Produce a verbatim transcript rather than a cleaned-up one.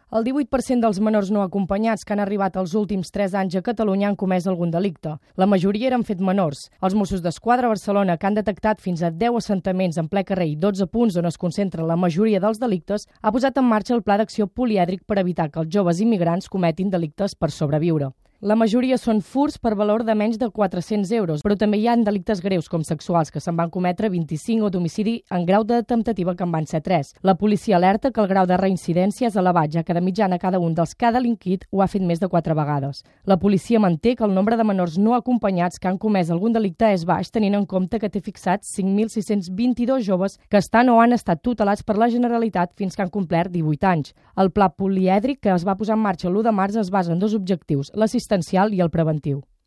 El divuit per cent dels menors no acompanyats que han arribat els últims tres anys a Catalunya han comès algun delicte. La majoria eren fet menors. Els Mossos d'Esquadra a Barcelona, que han detectat fins a deu assentaments en ple carrer i dotze punts on es concentra la majoria dels delictes, ha posat en marxa el pla d'acció polièdric per evitar que els joves immigrants cometin delictes per sobreviure. La majoria són furts per valor de menys de quatre-cents euros, però també hi ha delictes greus com sexuals, que se'n van cometre vint-i-cinc, o d'homicidi en grau de temptativa, que en van ser tres. La policia alerta que el grau de reincidència és elevat, ja que de mitjana cada un dels que ha delinquit ho ha fet més de quatre vegades. La policia manté que el nombre de menors no acompanyats que han comès algun delicte és baix, tenint en compte que té fixats cinc mil sis-cents vint-i-dos joves que estan o han estat tutelats per la Generalitat fins que han complert divuit anys. El pla polièdric, que es va posar en marxa l'u de març, es basa en dos objectius: l'assistencial i el preventiu.